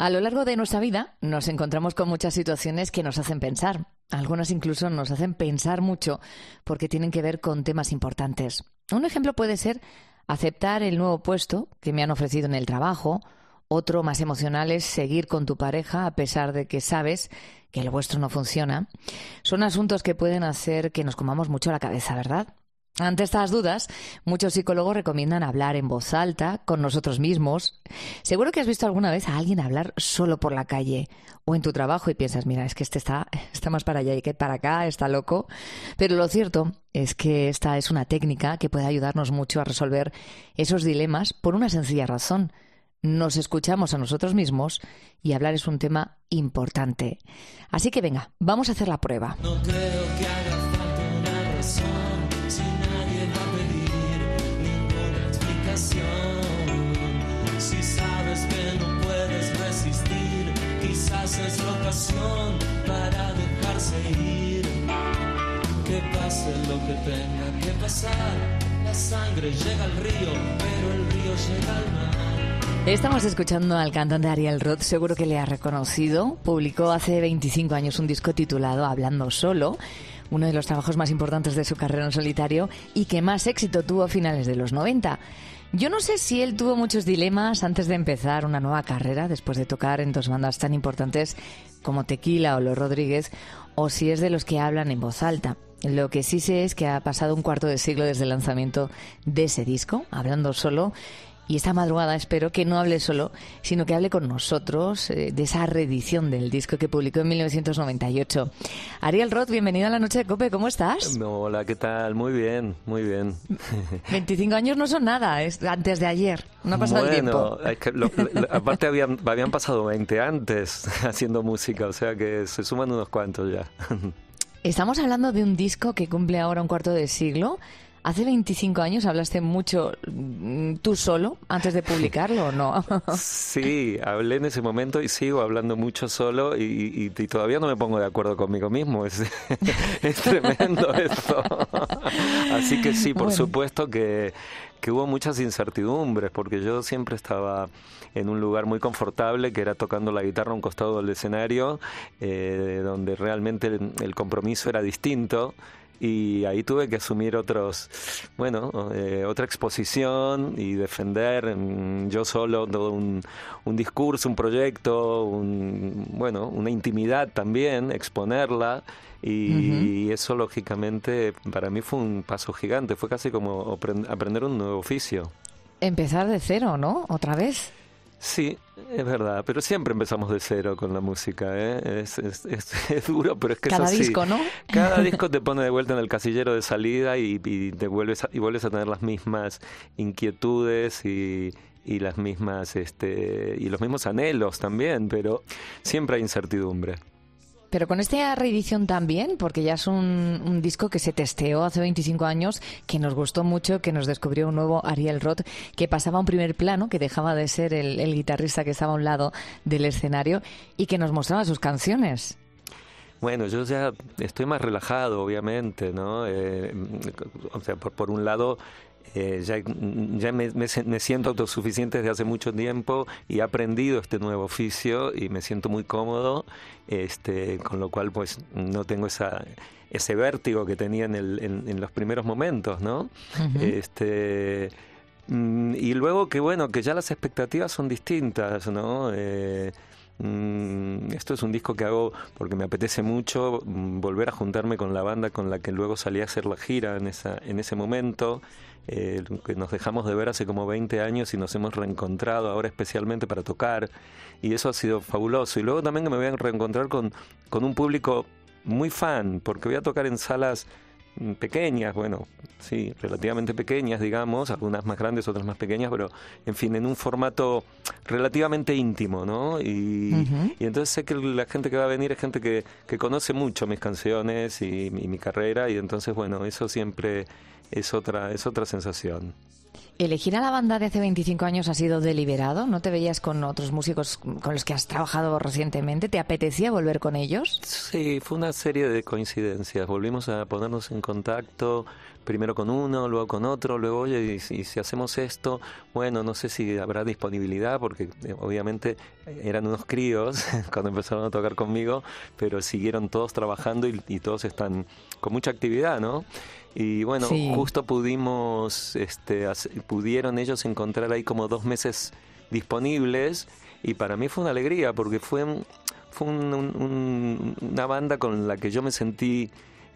A lo largo de nuestra vida nos encontramos con muchas situaciones que nos hacen pensar. Algunas incluso nos hacen pensar mucho porque tienen que ver con temas importantes. Un ejemplo puede ser aceptar el nuevo puesto que me han ofrecido en el trabajo. Otro más emocional es seguir con tu pareja a pesar de que sabes que el vuestro no funciona. Son asuntos que pueden hacer que nos comamos mucho la cabeza, ¿verdad? Ante estas dudas, muchos psicólogos recomiendan hablar en voz alta con nosotros mismos. Seguro que has visto alguna vez a alguien hablar solo por la calle o en tu trabajo y piensas, mira, es que este está más para allá y que para acá, está loco. Pero lo cierto es que esta es una técnica que puede ayudarnos mucho a resolver esos dilemas por una sencilla razón. Nos escuchamos a nosotros mismos y hablar es un tema importante. Así que venga, vamos a hacer la prueba. No creo que haga falta una razón. Si sabes que no puedes resistir, quizás es la ocasión para dejarse ir. Que pase lo que tenga que pasar, la sangre llega al río, pero el río llega al mar. Estamos escuchando al cantante Ariel Roth, seguro que le has reconocido. Publicó hace 25 años un disco titulado Hablando Solo, uno de los trabajos más importantes de su carrera en solitario y que más éxito tuvo a finales de los 90. Yo no sé si él tuvo muchos dilemas antes de empezar una nueva carrera, después de tocar en dos bandas tan importantes como Tequila o Los Rodríguez, o si es de los que hablan en voz alta. Lo que sí sé es que ha pasado un cuarto de siglo desde el lanzamiento de ese disco, Hablando Solo, y esta madrugada espero que no hable solo, sino que hable con nosotros de esa reedición del disco que publicó en 1998. Ariel Roth, bienvenido a La Noche de COPE, ¿cómo estás? Hola, ¿qué tal? Muy bien, muy bien. 25 años no son nada, es antes de ayer, no ha pasado el tiempo. Es que aparte habían pasado 20 antes haciendo música, o sea que se suman unos cuantos ya. Estamos hablando de un disco que cumple ahora un cuarto de siglo. Hace 25 años hablaste mucho tú solo antes de publicarlo, ¿o no? Sí, hablé en ese momento y sigo hablando mucho solo y todavía no me pongo de acuerdo conmigo mismo. Es tremendo esto. Así que sí, por supuesto que hubo muchas incertidumbres, porque yo siempre estaba en un lugar muy confortable, que era tocando la guitarra a un costado del escenario, donde realmente el compromiso era distinto. Y ahí tuve que asumir otra exposición y defender yo solo todo un discurso, un proyecto, una intimidad también, exponerla. Y eso, lógicamente, para mí fue un paso gigante. Fue casi como aprender un nuevo oficio. Empezar de cero, ¿no? ¿Otra vez? Sí, es verdad, pero siempre empezamos de cero con la música, ¿eh? Es duro, pero es que cada es así. disco, ¿no? Cada disco te pone de vuelta en el casillero de salida y vuelves a tener las mismas inquietudes y las mismas y los mismos anhelos también, pero siempre hay incertidumbre. Pero con esta reedición también, porque ya es un disco que se testeó hace 25 años, que nos gustó mucho, que nos descubrió un nuevo Ariel Roth, que pasaba a un primer plano, que dejaba de ser el guitarrista que estaba a un lado del escenario y que nos mostraba sus canciones. Bueno, yo ya estoy más relajado, obviamente, ¿no? O sea, por un lado, ya me siento autosuficiente desde hace mucho tiempo y he aprendido este nuevo oficio y me siento muy cómodo, con lo cual pues no tengo ese vértigo que tenía en los primeros momentos, ¿no? Uh-huh. Y luego que ya las expectativas son distintas, ¿no? Esto es un disco que hago porque me apetece mucho volver a juntarme con la banda con la que luego salí a hacer la gira en ese momento, que nos dejamos de ver hace como 20 años y nos hemos reencontrado ahora especialmente para tocar, y eso ha sido fabuloso. Y luego también que me voy a reencontrar con un público muy fan, porque voy a tocar en salas pequeñas, bueno, sí, relativamente pequeñas, digamos, algunas más grandes, otras más pequeñas, pero en fin, en un formato relativamente íntimo, ¿no? Y entonces sé que la gente que va a venir es gente que conoce mucho mis canciones y mi carrera, y entonces, bueno, eso siempre es otra sensación. ¿Elegir a la banda de hace 25 años ha sido deliberado? ¿No te veías con otros músicos con los que has trabajado recientemente? ¿Te apetecía volver con ellos? Sí, fue una serie de coincidencias. Volvimos a ponernos en contacto, primero con uno, luego con otro, luego, oye, y si hacemos esto, bueno, no sé si habrá disponibilidad, porque obviamente eran unos críos cuando empezaron a tocar conmigo, pero siguieron todos trabajando y todos están con mucha actividad, ¿no? Y bueno, Sí. justo pudieron ellos encontrar ahí como 2 meses disponibles, y para mí fue una alegría porque fue una banda con la que yo me sentí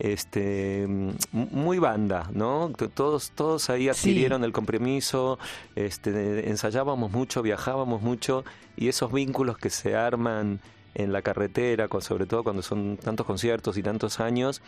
muy banda, ¿no? Todos ahí adquirieron el compromiso, ensayábamos mucho, viajábamos mucho, y esos vínculos que se arman en la carretera, sobre todo cuando son tantos conciertos y tantos años,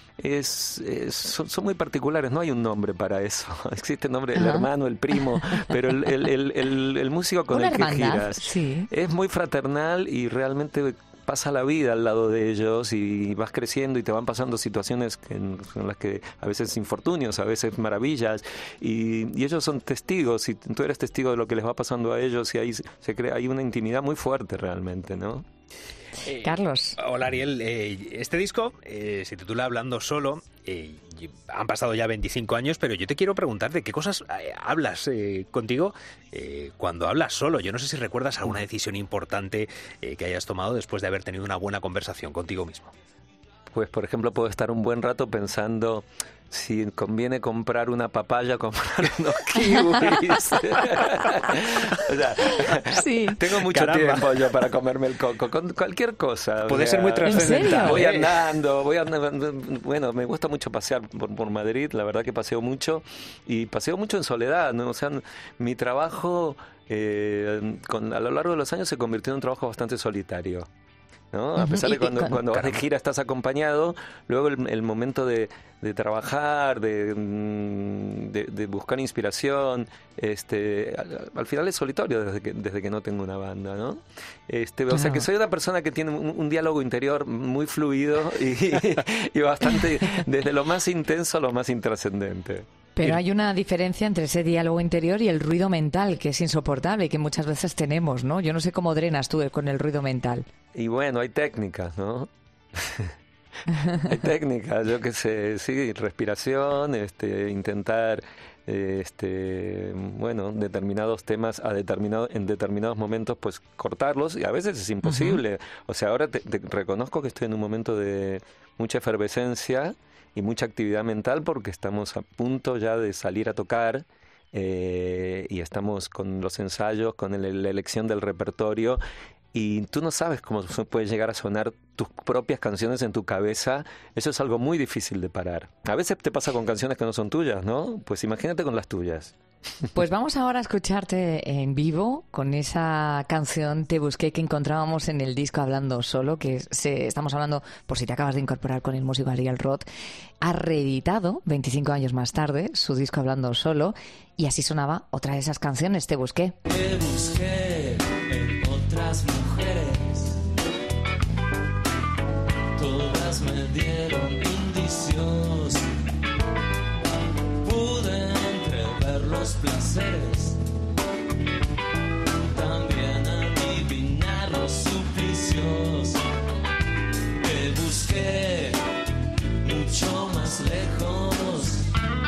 son muy particulares. No hay un nombre para eso. Existe el nombre del hermano, el primo, pero el músico con Una el que hermandad, giras sí. es muy fraternal y realmente pasa la vida al lado de ellos, y vas creciendo y te van pasando situaciones en las que a veces infortunios, a veces maravillas, y ellos son testigos, y tú eres testigo de lo que les va pasando a ellos, y ahí hay una intimidad muy fuerte realmente, ¿no? Carlos. Hola, Ariel. Este disco se titula Hablando Solo. Han pasado ya 25 años, pero yo te quiero preguntar de qué cosas hablas contigo cuando hablas solo. Yo no sé si recuerdas alguna decisión importante que hayas tomado después de haber tenido una buena conversación contigo mismo. Pues, por ejemplo, puedo estar un buen rato pensando si conviene comprar una papaya o comprar unos kiwis. O sea, Sí. tengo mucho tiempo yo para comerme el coco, con cualquier cosa. Puede ser muy trascendental. Voy andando, bueno, me gusta mucho pasear por Madrid, la verdad que paseo mucho, y paseo mucho en soledad, ¿no? O sea, mi trabajo a lo largo de los años se convirtió en un trabajo bastante solitario, ¿no? A pesar de cuando vas de gira estás acompañado, luego el momento de trabajar, de buscar inspiración, al final es solitario desde que no tengo una banda, ¿no? O sea que soy una persona que tiene un diálogo interior muy fluido y bastante, desde lo más intenso a lo más intrascendente. Pero hay una diferencia entre ese diálogo interior y el ruido mental, que es insoportable y que muchas veces tenemos, ¿no? Yo no sé cómo drenas tú con el ruido mental. Y bueno, hay técnicas, ¿no? Hay técnicas, yo qué sé, sí, respiración, intentar, bueno, determinados temas en determinados momentos, pues cortarlos, y a veces es imposible. O sea, ahora te reconozco que estoy en un momento de mucha efervescencia y mucha actividad mental, porque estamos a punto ya de salir a tocar, y estamos con los ensayos, con la elección del repertorio, y tú no sabes cómo pueden llegar a sonar tus propias canciones en tu cabeza. Eso es algo muy difícil de parar. A veces te pasa con canciones que no son tuyas, ¿no? Pues imagínate con las tuyas. Pues vamos ahora a escucharte en vivo con esa canción Te Busqué que encontrábamos en el disco Hablando Solo, que estamos hablando, por si te acabas de incorporar, con el músico Ariel Roth. Ha reeditado 25 años más tarde su disco Hablando Solo, y así sonaba otra de esas canciones, Te Busqué. Te busqué en otras mujeres, todas me dieron indicios, pude entrever los placeres, también adivinar los suplicios. Te busqué mucho más lejos,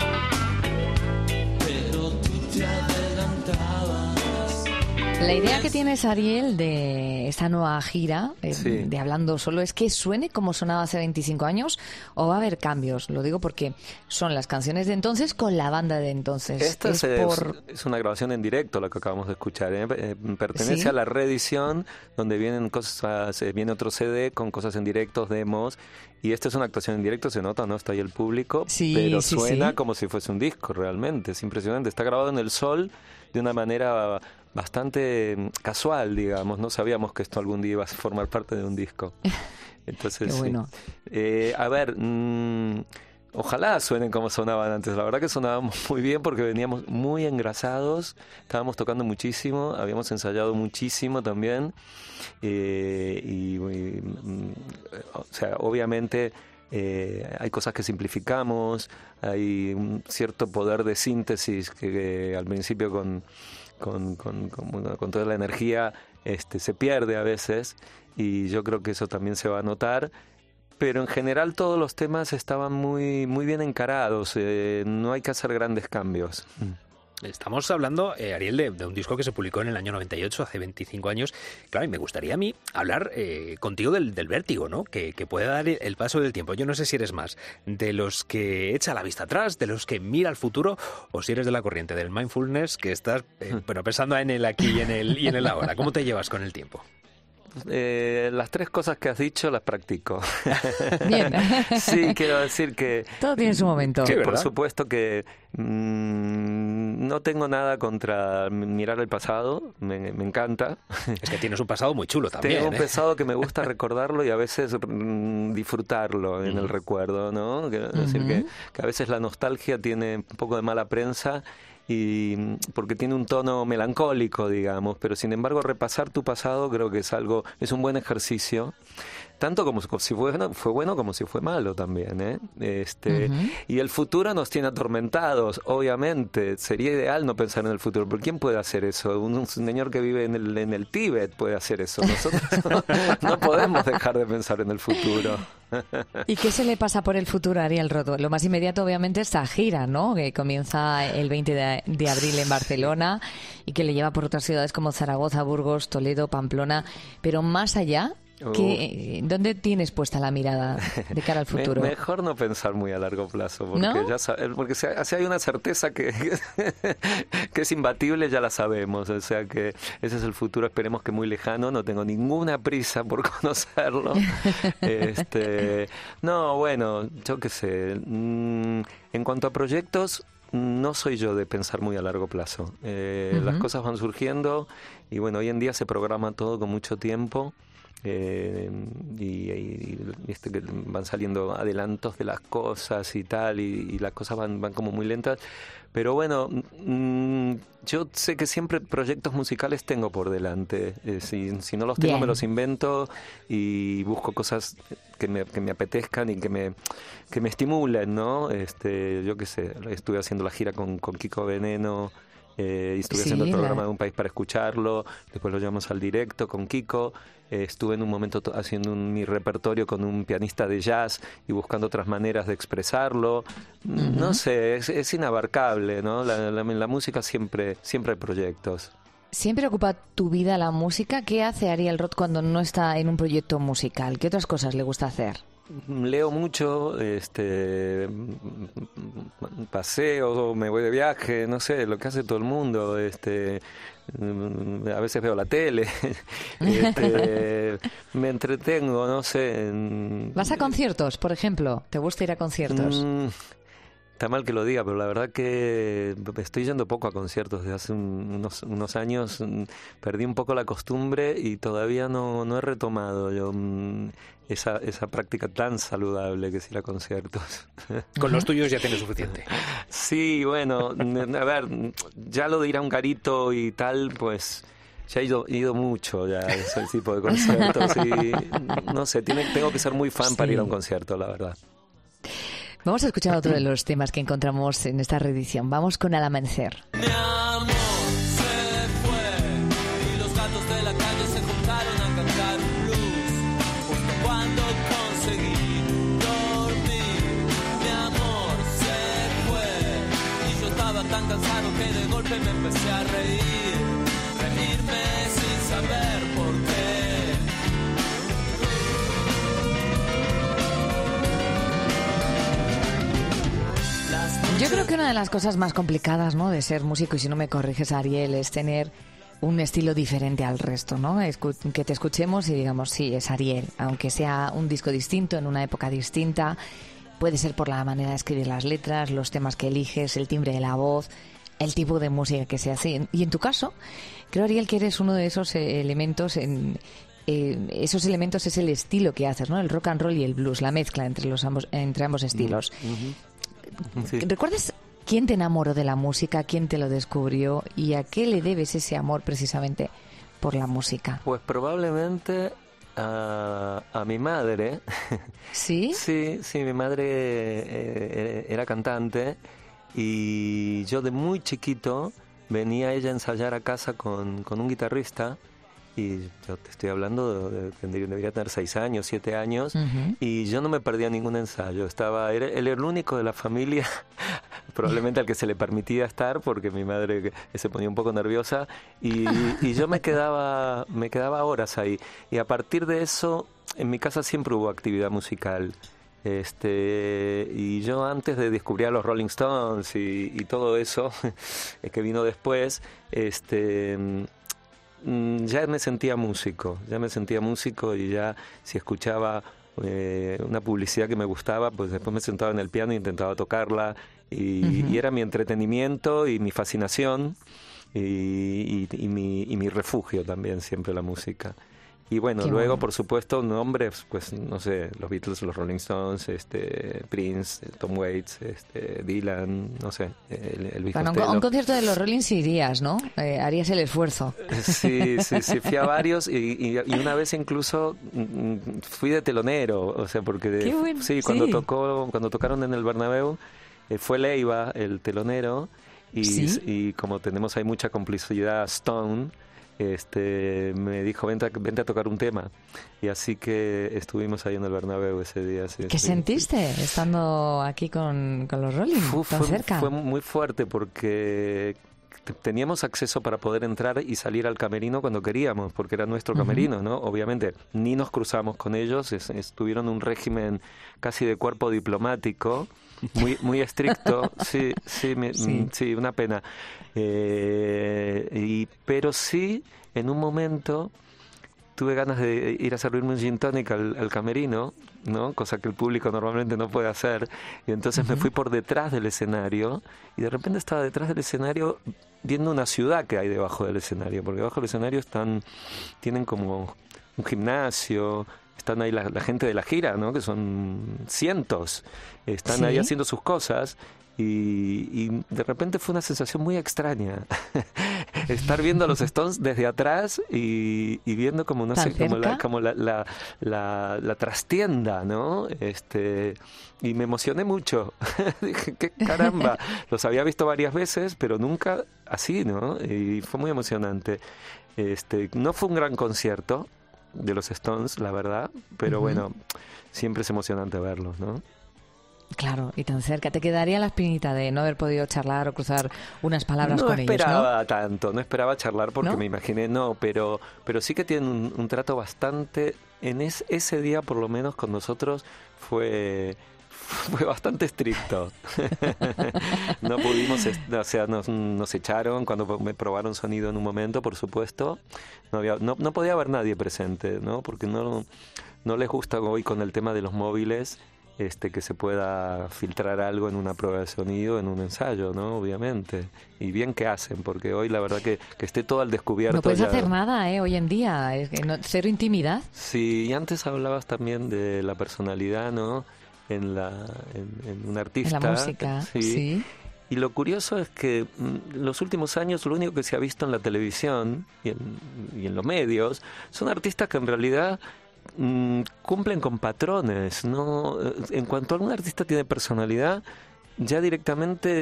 pero tú te adelantabas. La idea que tienes, Ariel, de esta nueva gira Sí. de Hablando Solo es que suene como sonaba hace 25 años, o va a haber cambios. Lo digo porque son las canciones de entonces con la banda de entonces. Esta es una grabación en directo, lo que acabamos de escuchar, ¿eh? Pertenece ¿Sí? a la reedición, donde vienen cosas, viene otro CD con cosas en directo, demos, y esta es una actuación en directo, se nota, ¿no? Está ahí el público, Sí, pero sí, suena sí. como si fuese un disco, realmente, es impresionante. Está grabado en el sol de una manera bastante casual, digamos. No sabíamos que esto algún día iba a formar parte de un disco. Entonces, Qué bueno. sí. A ver, ojalá suenen como sonaban antes. La verdad que sonábamos muy bien porque veníamos muy engrasados, estábamos tocando muchísimo, habíamos ensayado muchísimo también, o sea, obviamente hay cosas que simplificamos, hay un cierto poder de síntesis que al principio con toda la energía se pierde a veces, y yo creo que eso también se va a notar. Pero en general todos los temas estaban muy, muy bien encarados, no hay que hacer grandes cambios. Estamos hablando, Ariel, de un disco que se publicó en el año 98, hace 25 años. Claro, y me gustaría a mí hablar contigo del vértigo, ¿no? Que puede dar el paso del tiempo. Yo no sé si eres más de los que echa la vista atrás, de los que mira al futuro, o si eres de la corriente del mindfulness, que estás pensando en el aquí y en el ahora. ¿Cómo te llevas con el tiempo? Las tres cosas que has dicho las practico. Bien. Sí, quiero decir que... Todo tiene su momento. Que por supuesto que no tengo nada contra mirar el pasado, me encanta. Es que tienes un pasado muy chulo también. Tengo un pasado que me gusta recordarlo y a veces disfrutarlo en el recuerdo, ¿no? Quiero decir que a veces la nostalgia tiene un poco de mala prensa, y porque tiene un tono melancólico, digamos, pero sin embargo repasar tu pasado creo que es un buen ejercicio, tanto como si fue bueno como si fue malo también, ¿eh? Y el futuro nos tiene atormentados, obviamente. Sería ideal no pensar en el futuro, pero ¿quién puede hacer eso? Un señor que vive en el Tíbet puede hacer eso. Nosotros no podemos dejar de pensar en el futuro. ¿Y qué se le pasa por el futuro a Ariel Roth? Lo más inmediato, obviamente, es esta gira, ¿no? Que comienza el 20 de abril en Barcelona y que le lleva por otras ciudades como Zaragoza, Burgos, Toledo, Pamplona. Pero más allá, ¿dónde tienes puesta la mirada de cara al futuro? Mejor no pensar muy a largo plazo, porque, ¿no? Porque si hay una certeza que es imbatible, ya la sabemos. O sea que ese es el futuro, esperemos que muy lejano, no tengo ninguna prisa por conocerlo. No, bueno, yo qué sé. En cuanto a proyectos, no soy yo de pensar muy a largo plazo. Las cosas van surgiendo y bueno, hoy en día se programa todo con mucho tiempo. Y que van saliendo adelantos de las cosas y tal, y las cosas van como muy lentas, pero bueno, yo sé que siempre proyectos musicales tengo por delante. Si no los tengo, me los invento y busco cosas que me apetezcan y que me estimulen, ¿no? Yo qué sé, estuve haciendo la gira con Kiko Veneno, y estuve haciendo el programa de Un País para Escucharlo, después lo llevamos al directo con Kiko, estuve en un momento haciendo mi repertorio con un pianista de jazz y buscando otras maneras de expresarlo. No sé, es inabarcable, ¿no? La música siempre hay proyectos. ¿Siempre ocupa tu vida la música? ¿Qué hace Ariel Roth cuando no está en un proyecto musical? ¿Qué otras cosas le gusta hacer? Leo mucho, paseo, me voy de viaje, no sé, lo que hace todo el mundo, a veces veo la tele, me entretengo, no sé. ¿Vas a conciertos, por ejemplo? ¿Te gusta ir a conciertos? Está mal que lo diga, pero la verdad que estoy yendo poco a conciertos. Desde hace unos años perdí un poco la costumbre y todavía no he retomado yo esa práctica tan saludable que es ir a conciertos. Con los tuyos ya tienes suficiente. Sí, bueno, a ver, ya lo de ir a un garito y tal, pues ya he ido mucho ya a ese tipo de conciertos y no sé, tengo que ser muy fan para ir a un concierto, la verdad. Vamos a escuchar otro de los temas que encontramos en esta reedición. Vamos con Al Amanecer. Mi amor se fue y los gatos de la calle se juntaron a cantar un blues. Justo cuando conseguí dormir. Mi amor se fue y yo estaba tan cansado que de golpe me empecé a reírme sin saber por qué. Yo creo que una de las cosas más complicadas, ¿no?, de ser músico, y si no me corriges, Ariel, es tener un estilo diferente al resto, ¿no? Que te escuchemos y digamos, sí, es Ariel, aunque sea un disco distinto, en una época distinta. Puede ser por la manera de escribir las letras, los temas que eliges, el timbre de la voz, el tipo de música que se hace. Y en tu caso, creo, Ariel, que eres uno de esos elementos esos elementos es el estilo que haces, ¿no? El rock and roll y el blues, la mezcla entre ambos estilos. Sí. ¿Recuerdas quién te enamoró de la música, quién te lo descubrió y a qué le debes ese amor precisamente por la música? Pues probablemente a mi madre. ¿Sí? Sí, mi madre era cantante y yo de muy chiquito venía ella a ensayar a casa con un guitarrista. Y yo te estoy hablando debería tener 6 años, 7 años, y yo no me perdía ningún ensayo. Él era el único de la familia, probablemente al que se le permitía estar, porque mi madre se ponía un poco nerviosa, y yo me quedaba horas ahí. Y a partir de eso, en mi casa siempre hubo actividad musical. Y yo antes de descubrir a los Rolling Stones y todo eso que vino después, ya me sentía músico y ya si escuchaba una publicidad que me gustaba, pues después me sentaba en el piano e intentaba tocarla y era mi entretenimiento y mi fascinación y mi refugio también siempre la música. Y bueno, Qué luego, bueno. por supuesto, nombres, pues no sé, los Beatles, los Rolling Stones, Prince, Tom Waits, Dylan, no sé, Elvis Bueno, Costello. a un concierto de los Rolling irías, ¿no? Harías el esfuerzo. Sí, fui a varios y una vez incluso fui de telonero, o sea, porque Qué bueno, sí, sí. cuando tocaron en el Bernabéu, fue Leiva el telonero ¿Sí? y como tenemos ahí mucha complicidad Stone, me dijo vente a tocar un tema y así que estuvimos ahí en el Bernabéu ese día. Sí, ¿Qué sí. sentiste estando aquí con los Rolling tan cerca? Fue muy fuerte porque teníamos acceso para poder entrar y salir al camerino cuando queríamos, porque era nuestro camerino, ¿no? Obviamente, ni nos cruzamos con ellos, tuvieron un régimen casi de cuerpo diplomático, muy estricto, sí, una pena. Pero sí, en un momento tuve ganas de ir a servirme un gin tonic al camerino, ¿no? Cosa que el público normalmente no puede hacer. Y entonces me fui por detrás del escenario y de repente estaba detrás del escenario viendo una ciudad que hay debajo del escenario, porque debajo del escenario tienen como un gimnasio, están ahí la gente de la gira, ¿no? Que son cientos, están ahí haciendo sus cosas. Y de repente fue una sensación muy extraña estar viendo a los Stones desde atrás y viendo como no sé como la trastienda, ¿no? Y me emocioné mucho. Dije, qué caramba, los había visto varias veces pero nunca así, ¿no? Y fue muy emocionante. No fue un gran concierto de los Stones, la verdad, pero bueno, siempre es emocionante verlos, ¿no? Claro, y tan cerca. ¿Te quedaría la espinita de no haber podido charlar o cruzar unas palabras con ellos, no? No esperaba charlar porque ¿No? me imaginé, pero sí que tienen un trato bastante, ese día por lo menos con nosotros fue bastante estricto. No pudimos, o sea, nos echaron cuando me probaron sonido en un momento, por supuesto. No podía haber nadie presente, ¿no? Porque no les gusta hoy con el tema de los móviles que se pueda filtrar algo en una prueba de sonido, en un ensayo, ¿no? Obviamente. Y bien que hacen, porque hoy la verdad que esté todo al descubierto. No puedes ya... hacer nada, hoy en día. Es que cero intimidad. Sí, y antes hablabas también de la personalidad, ¿no? En un artista. En la música, sí. Y lo curioso es que los últimos años lo único que se ha visto en la televisión y en los medios son artistas que en realidad cumplen con patrones, ¿no? En cuanto algún artista tiene personalidad, ya directamente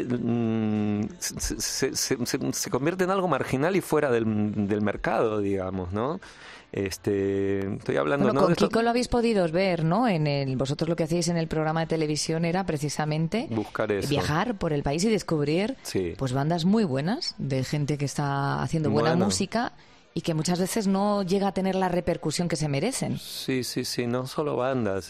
se convierte en algo marginal y fuera del mercado, digamos, ¿no? Estoy hablando, bueno, ¿no? con Kiko lo habéis podido ver, ¿no? Vosotros lo que hacéis en el programa de televisión era precisamente buscar eso, viajar por el país y descubrir pues bandas muy buenas de gente que está haciendo buena música y que muchas veces no llega a tener la repercusión que se merecen. Sí, no solo bandas,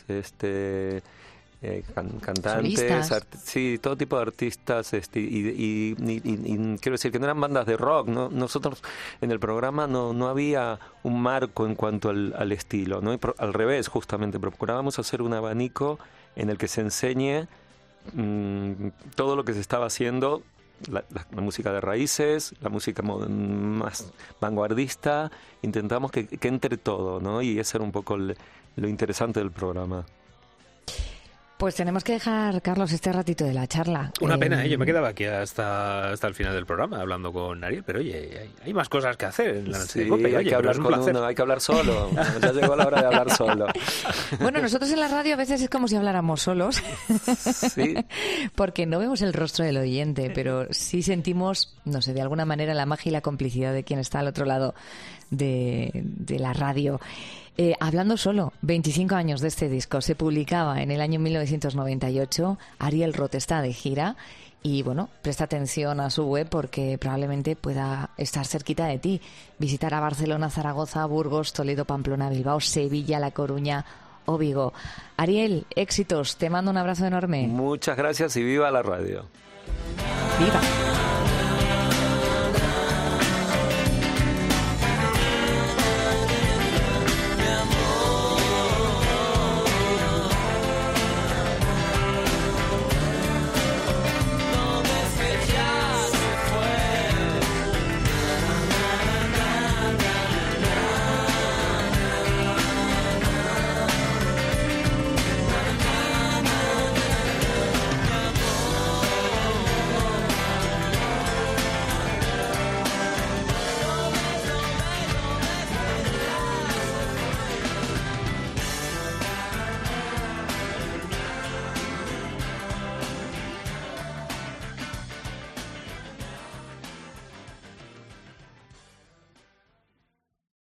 cantantes, sí, todo tipo de artistas, y quiero decir que no eran bandas de rock, ¿no? Nosotros en el programa no había un marco en cuanto al estilo, ¿no? Al revés, justamente, procurábamos hacer un abanico en el que se enseñe todo lo que se estaba haciendo. La música de raíces, la música más vanguardista, intentamos que entre todo, ¿no? Y ese era un poco lo interesante del programa. Pues tenemos que dejar, Carlos, este ratito de la charla. Una pena, ¿eh? Yo me quedaba aquí hasta el final del programa hablando con Ariel, pero oye, hay más cosas que hacer en la noche de COPE. Hay que hablar con uno, hay que hablar solo. Ya llegó la hora de hablar solo. Bueno, nosotros en la radio a veces es como si habláramos solos, sí. Porque no vemos el rostro del oyente, pero sí sentimos, no sé, de alguna manera la magia y la complicidad de quien está al otro lado de la radio. Hablando solo, 25 años de este disco, se publicaba en el año 1998, Ariel Roth está de gira y bueno, presta atención a su web porque probablemente pueda estar cerquita de ti, visitar a Barcelona, Zaragoza, Burgos, Toledo, Pamplona, Bilbao, Sevilla, La Coruña o Vigo. Ariel, éxitos, te mando un abrazo enorme. Muchas gracias y viva la radio. ¡Viva!